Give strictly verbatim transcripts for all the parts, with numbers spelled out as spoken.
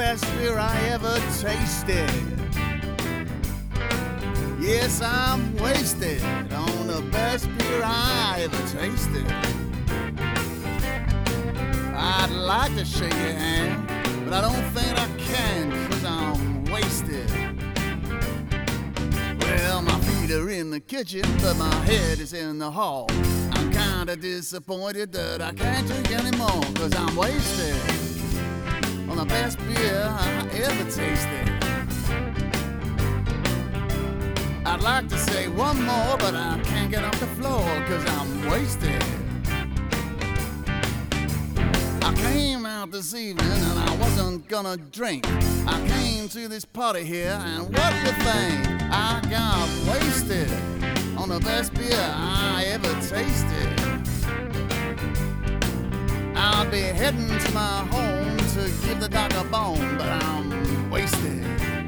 best beer I ever tasted. Yes, I'm wasted on the best beer I ever tasted. I'd like to shake your hand, but I don't think I can, cause I'm wasted. Well, my feet are in the kitchen, but my head is in the hall. I'm kinda disappointed that I can't drink anymore, cause I'm wasted on the best beer I ever tasted. I'd like to say one more, but I can't get off the floor, cause I'm wasted. I came out this evening and I wasn't gonna drink. I came to this party here and what do you think? I got wasted on the best beer I ever tasted. I'll be heading to my home to give the doc a bone, but I'm wasted.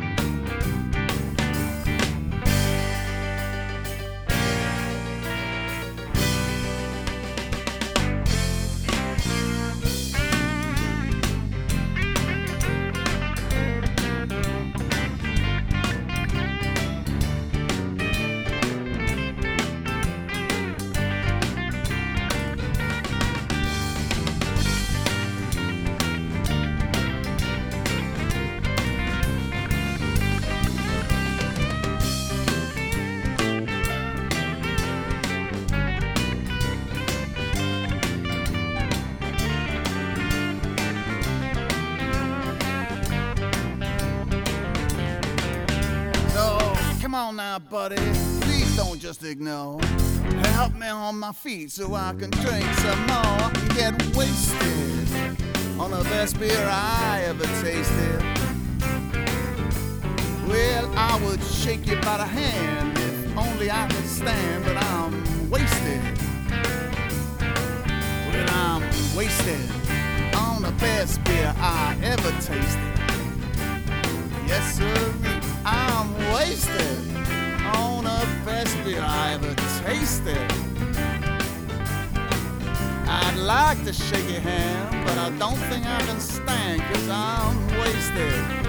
Come on now, buddy, please don't just ignore. Help me on my feet so I can drink some more and get wasted on the best beer I ever tasted. Well, I would shake you by the hand if only I could stand, but I'm wasted. Well, I'm wasted on the best beer I ever tasted. Yes, sir, I'm wasted on the best beer I ever tasted. I'd like to shake your hand, but I don't think I can stand, cause I'm wasted